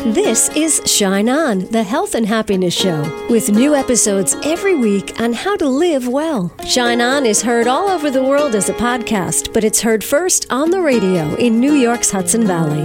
This is Shine On, the health and happiness show, with new episodes every week on how to live well. Shine On is heard all over the world as a podcast, but it's heard first on the radio in New York's Hudson Valley.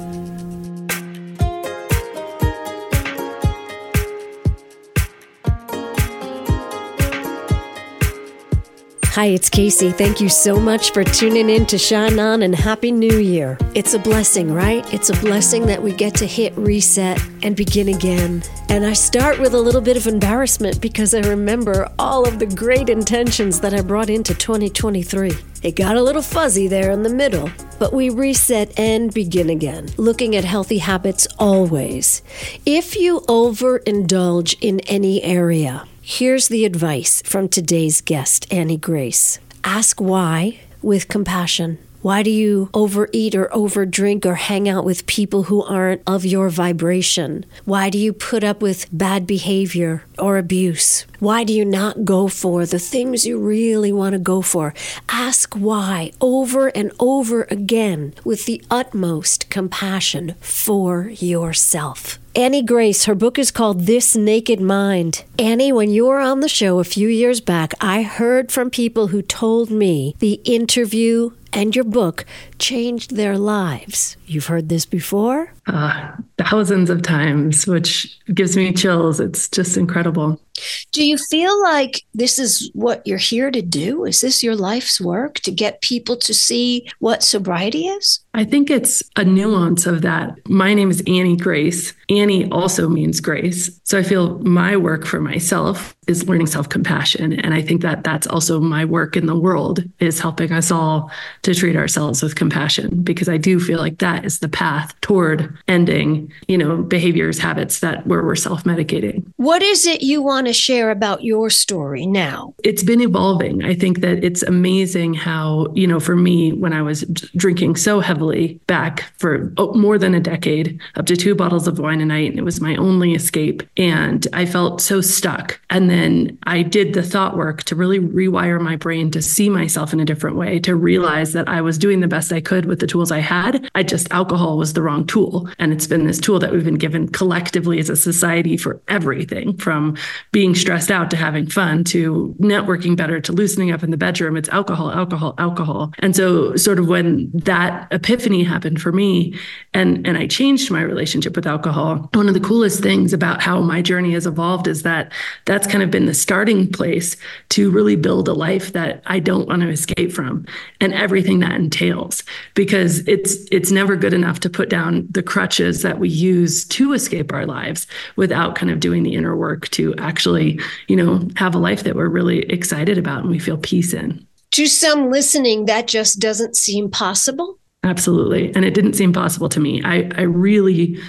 Hi, it's Casey. Thank you so much for tuning in to Shine On, and Happy New Year. It's a blessing, right? It's a blessing that we get to hit reset and begin again. And I start with a little bit of embarrassment because I remember all of the great intentions that I brought into 2023. It got a little fuzzy there in the middle, but we reset and begin again, looking at healthy habits always. If you overindulge in any area, here's the advice from today's guest, Annie Grace. Ask why with compassion. Why do you overeat or overdrink or hang out with people who aren't of your vibration? Why do you put up with bad behavior or abuse? Why do you not go for the things you really want to go for? Ask why over and over again with the utmost compassion for yourself. Annie Grace, her book is called This Naked Mind. Annie, when you were on the show a few years back, I heard from people who told me the interview and your book changed their lives. You've heard this before? Thousands of times, which gives me chills. It's just incredible. Do you feel like this is what you're here to do? Is this your life's work, to get people to see what sobriety is? I think it's a nuance of that. My name is Annie Grace. Annie also means grace. So I feel my work for myself is learning self-compassion. And I think that that's also my work in the world, is helping us all to treat ourselves with compassion, because I do feel like that is the path toward ending, behaviors, habits where we're self-medicating. What is it you want to share about your story now? It's been evolving. I think that it's amazing how, for me, when I was drinking so heavily back for more than a decade, up to 2 bottles of wine a night, and it was my only escape. And I felt so stuck. And then I did the thought work to really rewire my brain to see myself in a different way, to realize that I was doing the best I could with the tools I had. Alcohol was the wrong tool. And it's been this tool that we've been given collectively as a society for everything, from being stressed out to having fun to networking better to loosening up in the bedroom. It's alcohol, alcohol, alcohol. And so sort of when that epiphany happened for me and I changed my relationship with alcohol, one of the coolest things about how my journey has evolved is that that's kind of been the starting place to really build a life that I don't want to escape from, and everything that entails, because it's never good enough to put down the crutches that we use to escape our lives without kind of doing the inner work to actually, have a life that we're really excited about and we feel peace in. To some listening, that just doesn't seem possible. Absolutely. And it didn't seem possible to me. I really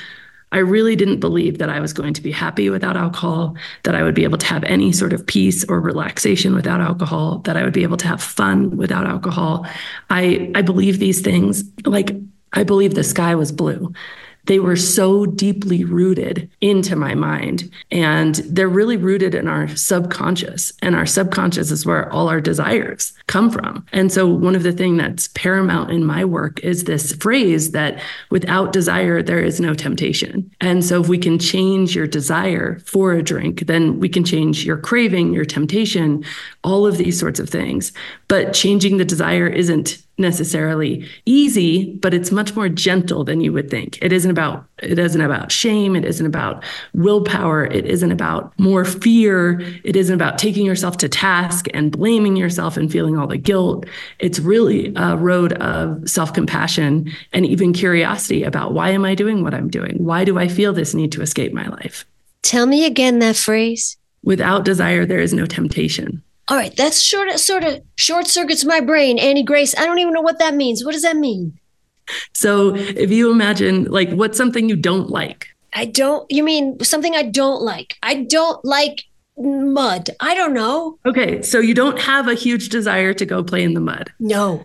didn't believe that I was going to be happy without alcohol, that I would be able to have any sort of peace or relaxation without alcohol, that I would be able to have fun without alcohol. I believe these things, like I believe the sky was blue. They were so deeply rooted into my mind, and they're really rooted in our subconscious, and our subconscious is where all our desires come from. And so one of the things that's paramount in my work is this phrase that without desire, there is no temptation. And so if we can change your desire for a drink, then we can change your craving, your temptation, all of these sorts of things. But changing the desire isn't necessarily easy, but it's much more gentle than you would think. It isn't about shame. It isn't about willpower. It isn't about more fear. It isn't about taking yourself to task and blaming yourself and feeling all the guilt. It's really a road of self-compassion and even curiosity about, why am I doing what I'm doing? Why do I feel this need to escape my life? Tell me again that phrase. Without desire, there is no temptation. All right, that's sort of short circuits my brain. Annie Grace, I don't even know what that means. What does that mean? So if you imagine, like, what's something you don't like? You mean something I don't like? I don't like mud. I don't know. Okay, so you don't have a huge desire to go play in the mud. No,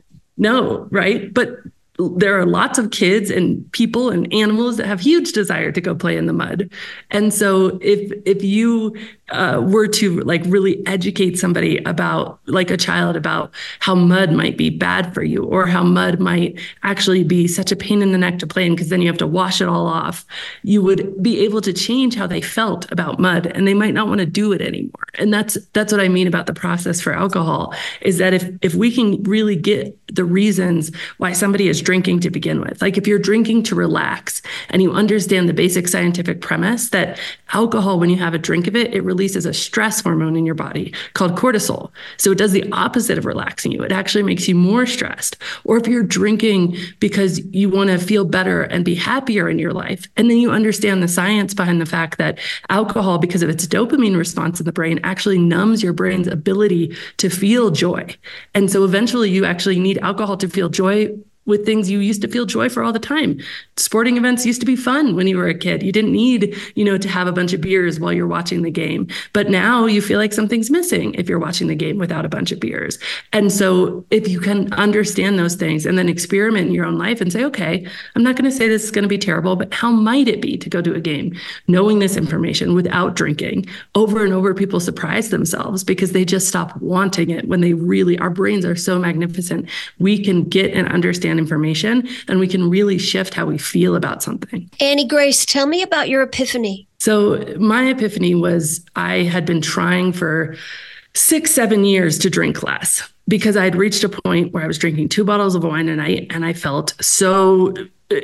right? But there are lots of kids and people and animals that have huge desire to go play in the mud. And so if you were to like really educate somebody about, like a child, about how mud might be bad for you, or how mud might actually be such a pain in the neck to play in because then you have to wash it all off, you would be able to change how they felt about mud, and they might not want to do it anymore. And that's what I mean about the process for alcohol, is that if we can really get the reasons why somebody is drinking to begin with, like if you're drinking to relax and you understand the basic scientific premise that alcohol, when you have a drink of it, it releases a stress hormone in your body called cortisol. So it does the opposite of relaxing you. It actually makes you more stressed. Or if you're drinking because you want to feel better and be happier in your life, and then you understand the science behind the fact that alcohol, because of its dopamine response in the brain, actually numbs your brain's ability to feel joy. And so eventually you actually need alcohol to feel joy with things you used to feel joy for all the time. Sporting events used to be fun when you were a kid. You didn't need, to have a bunch of beers while you're watching the game. But now you feel like something's missing if you're watching the game without a bunch of beers. And so if you can understand those things and then experiment in your own life and say, okay, I'm not going to say this is going to be terrible, but how might it be to go to a game knowing this information without drinking? Over and over, people surprise themselves because they just stop wanting it when they really, our brains are so magnificent. We can get and understand information, and we can really shift how we feel about something. Annie Grace, tell me about your epiphany. So my epiphany was I had been trying for 6-7 years to drink less because I had reached a point where I was drinking 2 bottles of wine a night, and I felt so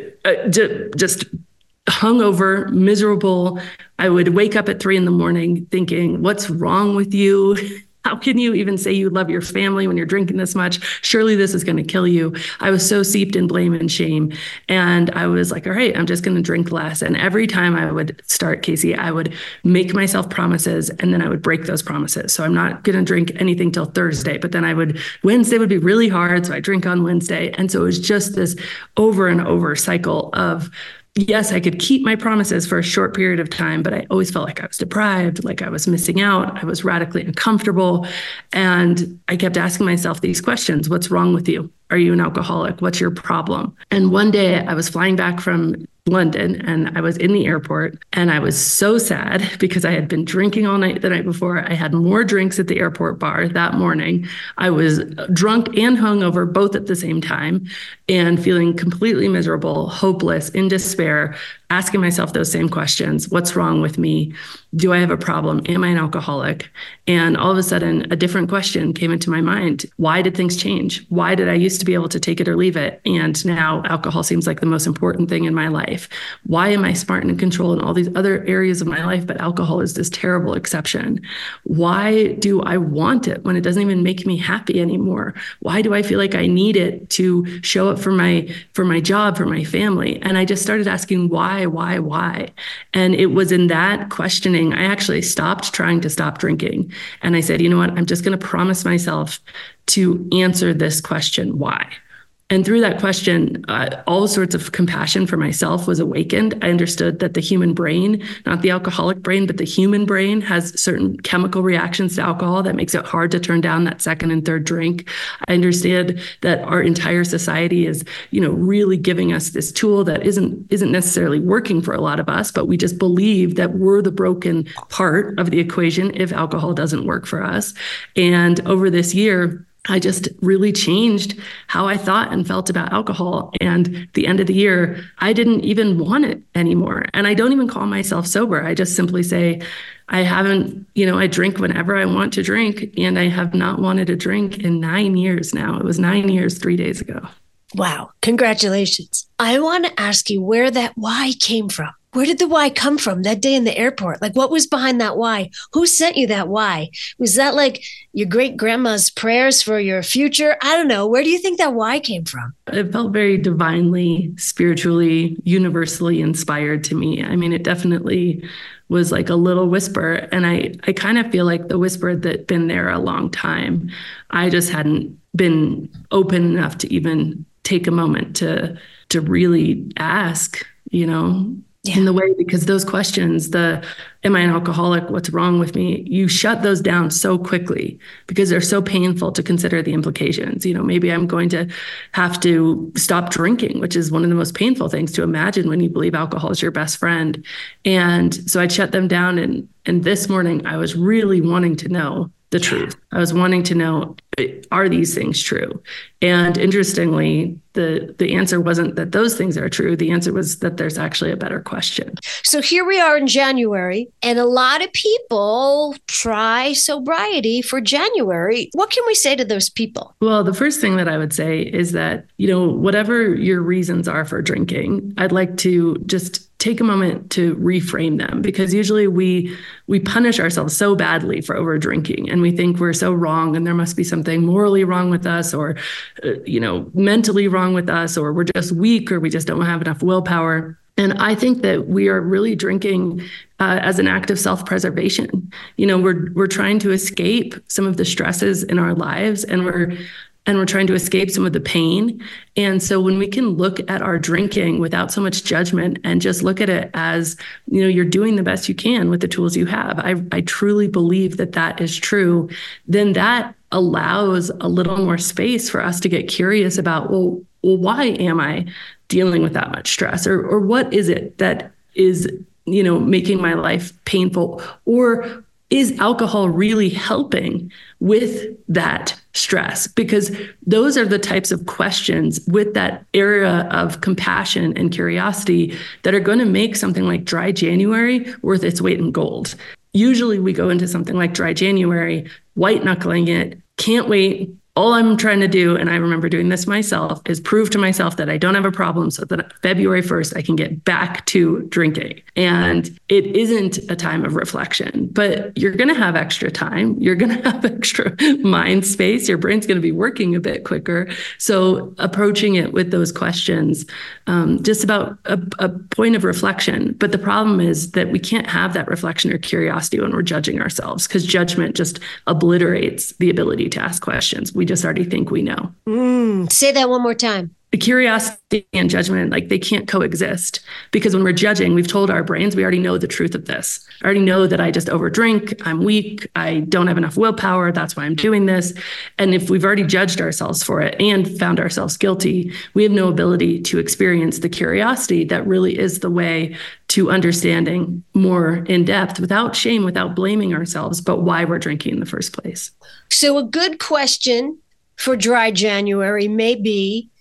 just hungover, miserable. I would wake up at 3 a.m. thinking, what's wrong with you? How can you even say you love your family when you're drinking this much? Surely this is going to kill you. I was so seeped in blame and shame. And I was like, all right, I'm just going to drink less. And every time I would start, Casey, I would make myself promises and then I would break those promises. So I'm not going to drink anything till Thursday, but then Wednesday would be really hard. So I drink on Wednesday. And so it was just this over and over cycle of, yes, I could keep my promises for a short period of time, but I always felt like I was deprived, like I was missing out. I was radically uncomfortable. And I kept asking myself these questions. What's wrong with you? Are you an alcoholic? What's your problem? And one day I was flying back from London and I was in the airport and I was so sad because I had been drinking all night the night before. I had more drinks at the airport bar that morning. I was drunk and hungover both at the same time and feeling completely miserable, hopeless, in despair, asking myself those same questions. What's wrong with me? Do I have a problem? Am I an alcoholic? And all of a sudden, a different question came into my mind. Why did things change? Why did I used to be able to take it or leave it? And now alcohol seems like the most important thing in my life. Why am I smart and in control in all these other areas of my life, but alcohol is this terrible exception? Why do I want it when it doesn't even make me happy anymore? Why do I feel like I need it to show up for my job, for my family? And I just started asking why? And it was in that questioning, I actually stopped trying to stop drinking. And I said, you know what? I'm just going to promise myself to answer this question, why? And through that question, all sorts of compassion for myself was awakened. I understood that the human brain, not the alcoholic brain, but the human brain has certain chemical reactions to alcohol that makes it hard to turn down that second and third drink. I understood that our entire society is, really giving us this tool that isn't necessarily working for a lot of us, but we just believe that we're the broken part of the equation if alcohol doesn't work for us. And over this year, I just really changed how I thought and felt about alcohol. And at the end of the year, I didn't even want it anymore. And I don't even call myself sober. I just simply say, I haven't, I drink whenever I want to drink. And I have not wanted to drink in 9 years now. It was 9 years, 3 days ago. Wow. Congratulations. I want to ask you where that why came from. Where did the why come from that day in the airport? Like, what was behind that why? Who sent you that why? Was that like your great grandma's prayers for your future? I don't know. Where do you think that why came from? It felt very divinely, spiritually, universally inspired to me. I mean, it definitely was like a little whisper. And I kind of feel like the whisper that'd been there a long time. I just hadn't been open enough to even take a moment to really ask, in the way, because those questions, am I an alcoholic? What's wrong with me? You shut those down so quickly because they're so painful to consider the implications. Maybe I'm going to have to stop drinking, which is one of the most painful things to imagine when you believe alcohol is your best friend. And so I'd shut them down. And this morning I was really wanting to know the truth. I was wanting to know, are these things true? And interestingly, the answer wasn't that those things are true. The answer was that there's actually a better question. So here we are in January, and a lot of people try sobriety for January. What can we say to those people? Well, the first thing that I would say is that, whatever your reasons are for drinking, I'd like to just take a moment to reframe them, because usually we punish ourselves so badly for over drinking, and we think we're so wrong and there must be something morally wrong with us, or mentally wrong with us, or we're just weak, or we just don't have enough willpower. And I think that we are really drinking as an act of self-preservation. We're trying to escape some of the stresses in our lives, and we're trying to escape some of the pain. And so when we can look at our drinking without so much judgment and just look at it as, you're doing the best you can with the tools you have, I truly believe that is true, then that allows a little more space for us to get curious about, well, why am I dealing with that much stress? Or what is it that is, making my life painful? Or is alcohol really helping with that stress? Because those are the types of questions with that area of compassion and curiosity that are going to make something like Dry January worth its weight in gold. Usually we go into something like Dry January, white knuckling it, can't wait. All I'm trying to do, and I remember doing this myself, is prove to myself that I don't have a problem so that February 1st, I can get back to drinking. And it isn't a time of reflection, but you're going to have extra time. You're going to have extra mind space. Your brain's going to be working a bit quicker. So approaching it with those questions, just about a point of reflection. But the problem is that we can't have that reflection or curiosity when we're judging ourselves, because judgment just obliterates the ability to ask questions. We just already think we know. Say that one more time. The curiosity and judgment, they can't coexist, because when we're judging, we've told our brains, we already know the truth of this. I already know that I just overdrink, I'm weak, I don't have enough willpower, that's why I'm doing this. And if we've already judged ourselves for it and found ourselves guilty, we have no ability to experience the curiosity that really is the way to understanding more in depth, without shame, without blaming ourselves, but why we're drinking in the first place. So a good question for Dry January may be,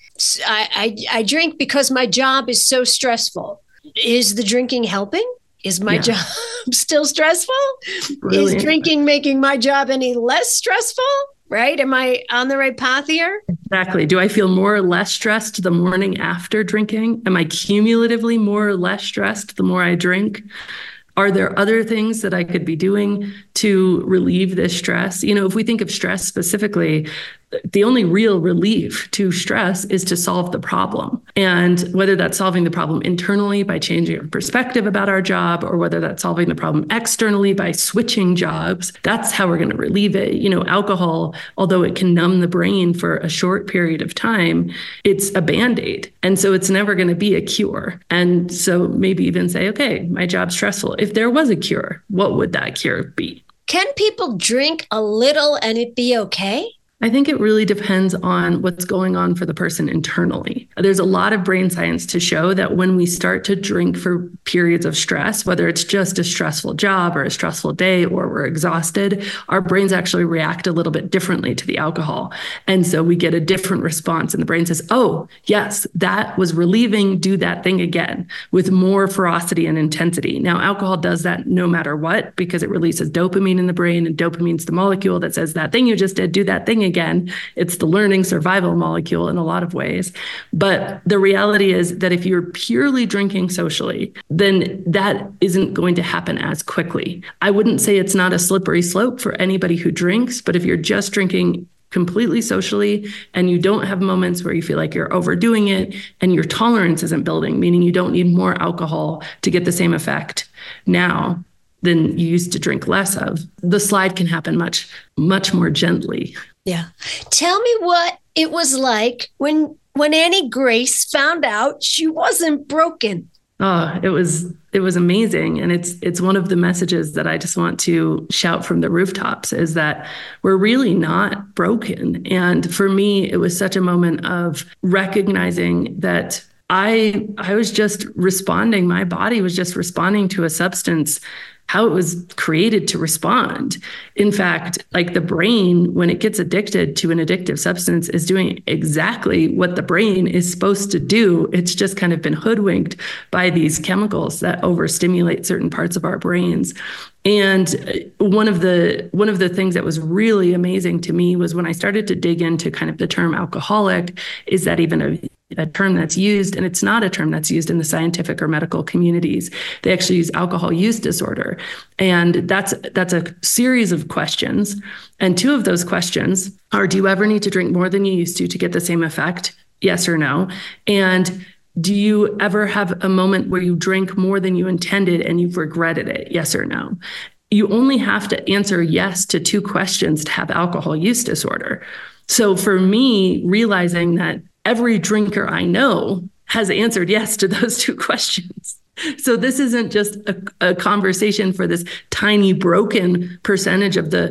I drink because my job is so stressful. Is the drinking helping? Is my job still stressful? Brilliant. Is drinking making my job any less stressful? Right? Am I on the right path here? Exactly. Do I feel more or less stressed the morning after drinking? Am I cumulatively more or less stressed the more I drink? Are there other things that I could be doing to relieve this stress? If we think of stress specifically, the only real relief to stress is to solve the problem. And whether that's solving the problem internally by changing our perspective about our job, or whether that's solving the problem externally by switching jobs, that's how we're going to relieve it. Alcohol, although it can numb the brain for a short period of time, it's a Band-Aid. And so it's never going to be a cure. And so maybe even say, okay, my job's stressful. If there was a cure, what would that cure be? Can people drink a little and it be okay? I think it really depends on what's going on for the person internally. There's a lot of brain science to show that when we start to drink for periods of stress, whether it's just a stressful job or a stressful day, or we're exhausted, our brains actually react a little bit differently to the alcohol. And so we get a different response, and the brain says, oh, yes, that was relieving, do that thing again, with more ferocity and intensity. Now, alcohol does that no matter what, because it releases dopamine in the brain, and dopamine's the molecule that says that thing you just did, do that thing again. It's the learning survival molecule in a lot of ways. But the reality is that if you're purely drinking socially, then that isn't going to happen as quickly. I wouldn't say it's not a slippery slope for anybody who drinks, but if you're just drinking completely socially and you don't have moments where you feel like you're overdoing it and your tolerance isn't building, meaning you don't need more alcohol to get the same effect now than you used to drink less of, the slide can happen much, much more gently. Yeah. Tell me what it was like when Annie Grace found out she wasn't broken. Oh, it was amazing. And it's one of the messages that I just want to shout from the rooftops is that we're really not broken. And for me, it was such a moment of recognizing that I was just responding. My body was just responding to a substance, how it was created to respond. In fact, like the brain, when it gets addicted to an addictive substance, is doing exactly what the brain is supposed to do. It's just kind of been hoodwinked by these chemicals that overstimulate certain parts of our brains. And one of the things that was really amazing to me was when I started to dig into kind of the term alcoholic, is that even a term that's used, and it's not a term that's used in the scientific or medical communities. They actually use alcohol use disorder. And that's a series of questions. And two of those questions are, do you ever need to drink more than you used to get the same effect? Yes or no? And do you ever have a moment where you drank more than you intended and you've regretted it? Yes or no? You only have to answer yes to two questions to have alcohol use disorder. So for me, realizing that every drinker I know has answered yes to those two questions. So this isn't just a conversation for this tiny broken percentage of the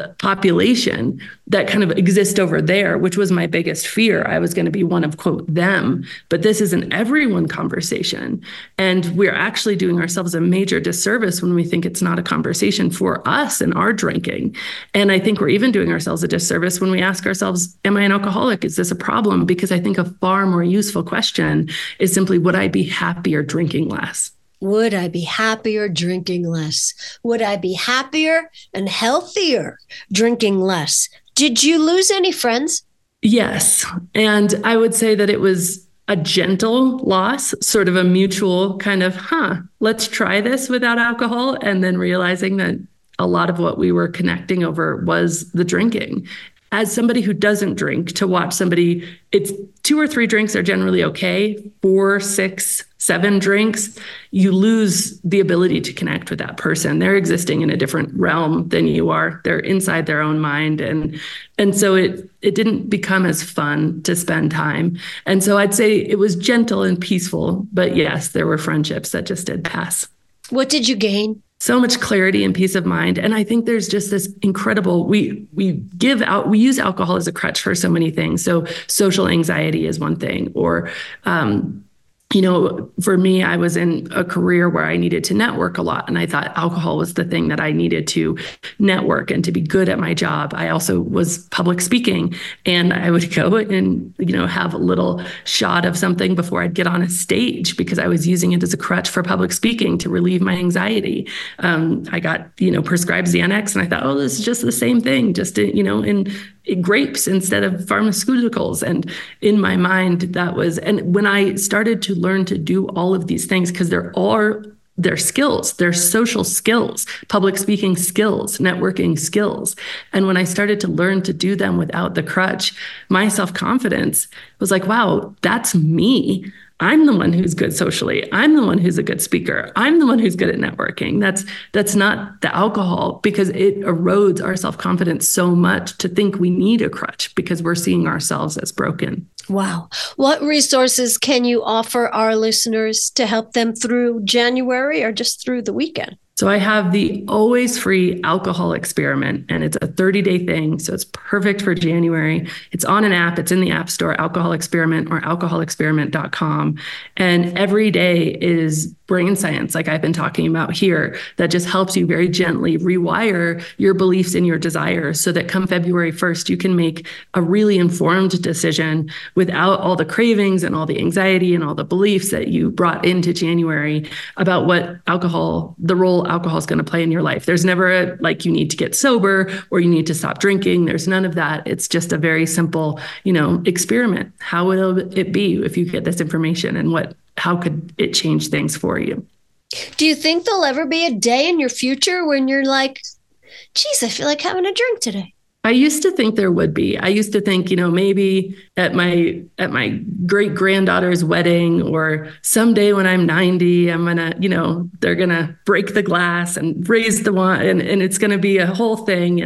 population that kind of exist over there, which was my biggest fear. I was going to be one of, quote, them. But this is an everyone conversation. And we're actually doing ourselves a major disservice when we think it's not a conversation for us and our drinking. And I think we're even doing ourselves a disservice when we ask ourselves, am I an alcoholic? Is this a problem? Because I think a far more useful question is simply, would I be happier drinking less? Would I be happier drinking less? Would I be happier and healthier drinking less? Did you lose any friends? Yes. And I would say that it was a gentle loss, sort of a mutual kind of, let's try this without alcohol. And then realizing that a lot of what we were connecting over was the drinking. As somebody who doesn't drink, to watch somebody, it's 2 or 3 drinks are generally okay. 4, 6, 7 drinks, you lose the ability to connect with that person. They're existing in a different realm than you are. They're inside their own mind. And so it didn't become as fun to spend time. And so I'd say it was gentle and peaceful. But yes, there were friendships that just did pass. What did you gain? So much clarity and peace of mind. And I think there's just this incredible, we use alcohol as a crutch for so many things. So social anxiety is one thing, or, for me, I was in a career where I needed to network a lot. And I thought alcohol was the thing that I needed to network and to be good at my job. I also was public speaking, and I would go and, have a little shot of something before I'd get on a stage because I was using it as a crutch for public speaking to relieve my anxiety. I got, prescribed Xanax, and I thought, this is just the same thing, just, in grapes instead of pharmaceuticals. And in my mind, that was, and when I started to learn to do all of these things, because they're skills, they're social skills, public speaking skills, networking skills. And when I started to learn to do them without the crutch, my self-confidence was like, wow, that's me. I'm the one who's good socially. I'm the one who's a good speaker. I'm the one who's good at networking. That's not the alcohol, because it erodes our self-confidence so much to think we need a crutch because we're seeing ourselves as broken. Wow. What resources can you offer our listeners to help them through January or just through the weekend? So I have the always free alcohol experiment, and it's a 30-day thing. So it's perfect for January. It's on an app. It's in the App Store, Alcohol Experiment, or alcoholexperiment.com. And every day is brain science, like I've been talking about here, that just helps you very gently rewire your beliefs and your desires so that come February 1st, you can make a really informed decision without all the cravings and all the anxiety and all the beliefs that you brought into January about what the role alcohol is going to play in your life. There's never you need to get sober or you need to stop drinking. There's none of that. It's just a very simple, experiment. How will it be if you get this information, and how could it change things for you? Do you think there'll ever be a day in your future when you're like, geez, I feel like having a drink today? I used to think there would be. I used to think, maybe at my great granddaughter's wedding, or someday when I'm 90, I'm gonna, they're gonna break the glass and raise the wine, and it's gonna be a whole thing.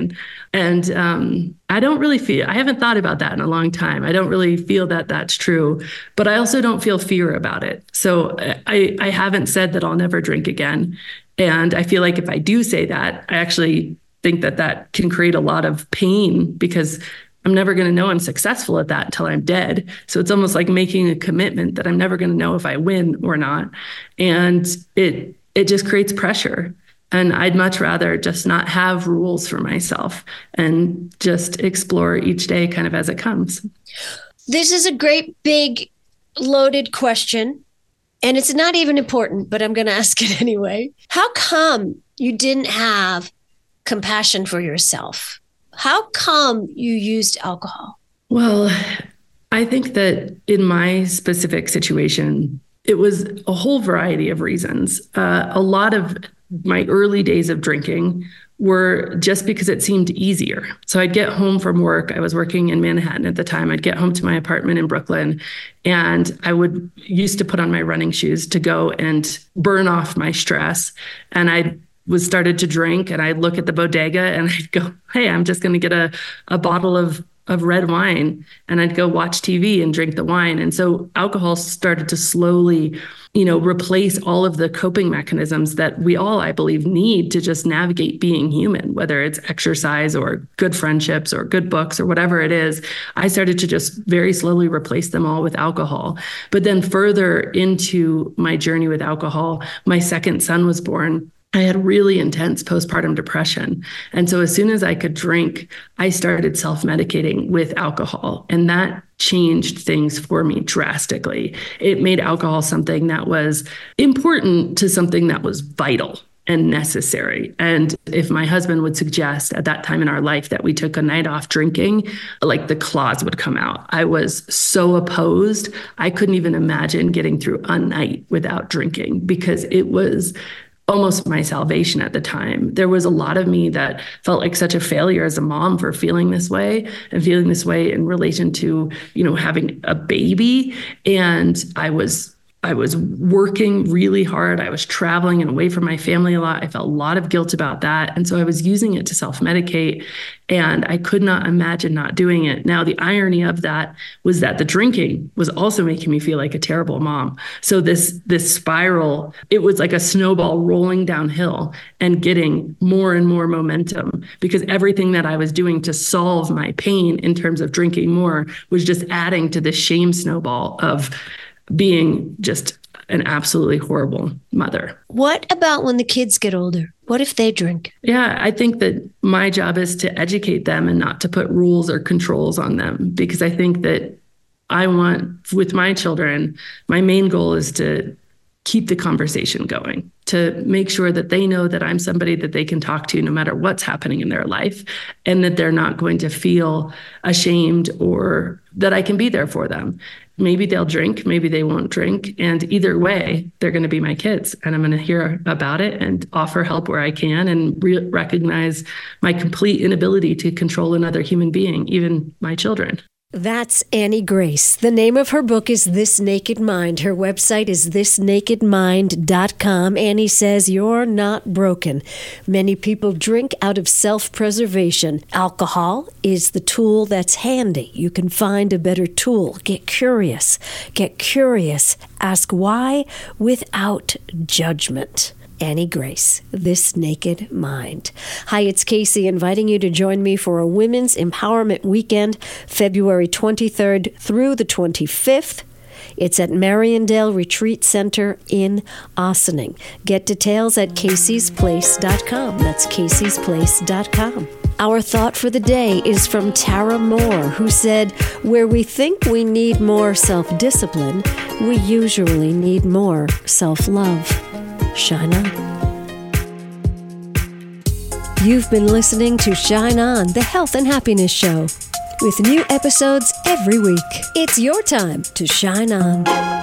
And I don't really feel. I haven't thought about that in a long time. I don't really feel that that's true, but I also don't feel fear about it. So I haven't said that I'll never drink again, and I feel like if I do say that, I actually think that can create a lot of pain, because I'm never going to know I'm successful at that until I'm dead. So it's almost like making a commitment that I'm never going to know if I win or not. And it just creates pressure. And I'd much rather just not have rules for myself and just explore each day kind of as it comes. This is a great, big, loaded question. And it's not even important, but I'm going to ask it anyway. How come you didn't have compassion for yourself? How come you used alcohol? Well, I think that in my specific situation, it was a whole variety of reasons. A lot of my early days of drinking were just because it seemed easier. So I'd get home from work. I was working in Manhattan at the time. I'd get home to my apartment in Brooklyn, and I used to put on my running shoes to go and burn off my stress. And I started to drink, and I'd look at the bodega and I'd go, hey, I'm just going to get a bottle of red wine, and I'd go watch TV and drink the wine. And so alcohol started to slowly, replace all of the coping mechanisms that we all, I believe, need to just navigate being human, whether it's exercise or good friendships or good books or whatever it is. I started to just very slowly replace them all with alcohol. But then further into my journey with alcohol, my second son was born. I had really intense postpartum depression. And so as soon as I could drink, I started self-medicating with alcohol. And that changed things for me drastically. It made alcohol something that was important to something that was vital and necessary. And if my husband would suggest at that time in our life that we took a night off drinking, like the claws would come out. I was so opposed. I couldn't even imagine getting through a night without drinking, because it was almost my salvation at the time. There was a lot of me that felt like such a failure as a mom for feeling this way, and feeling this way in relation to, having a baby. And I was working really hard. I was traveling and away from my family a lot. I felt a lot of guilt about that. And so I was using it to self-medicate, and I could not imagine not doing it. Now, the irony of that was that the drinking was also making me feel like a terrible mom. So this spiral, it was like a snowball rolling downhill and getting more and more momentum, because everything that I was doing to solve my pain in terms of drinking more was just adding to the shame snowball of being just an absolutely horrible mother. What about when the kids get older? What if they drink? Yeah, I think that my job is to educate them and not to put rules or controls on them, because I think that I want, with my children, my main goal is to keep the conversation going, to make sure that they know that I'm somebody that they can talk to no matter what's happening in their life, and that they're not going to feel ashamed, or that I can be there for them. Maybe they'll drink, maybe they won't drink. And either way, they're going to be my kids, and I'm going to hear about it and offer help where I can, and recognize my complete inability to control another human being, even my children. That's Annie Grace. The name of her book is This Naked Mind. Her website is thisnakedmind.com. Annie says, you're not broken. Many people drink out of self-preservation. Alcohol is the tool that's handy. You can find a better tool. Get curious. Get curious. Ask why without judgment. Annie Grace, This Naked Mind. Hi, it's Casey, inviting you to join me for a Women's Empowerment Weekend, February 23rd through the 25th. It's at Mariondale Retreat Center in Ossining. Get details at caseysplace.com. That's caseysplace.com. Our thought for the day is from Tara Moore, who said, where we think we need more self-discipline, we usually need more self-love. Shine on. You've been listening to Shine On, the Health and Happiness Show, with new episodes every week. It's your time to shine on.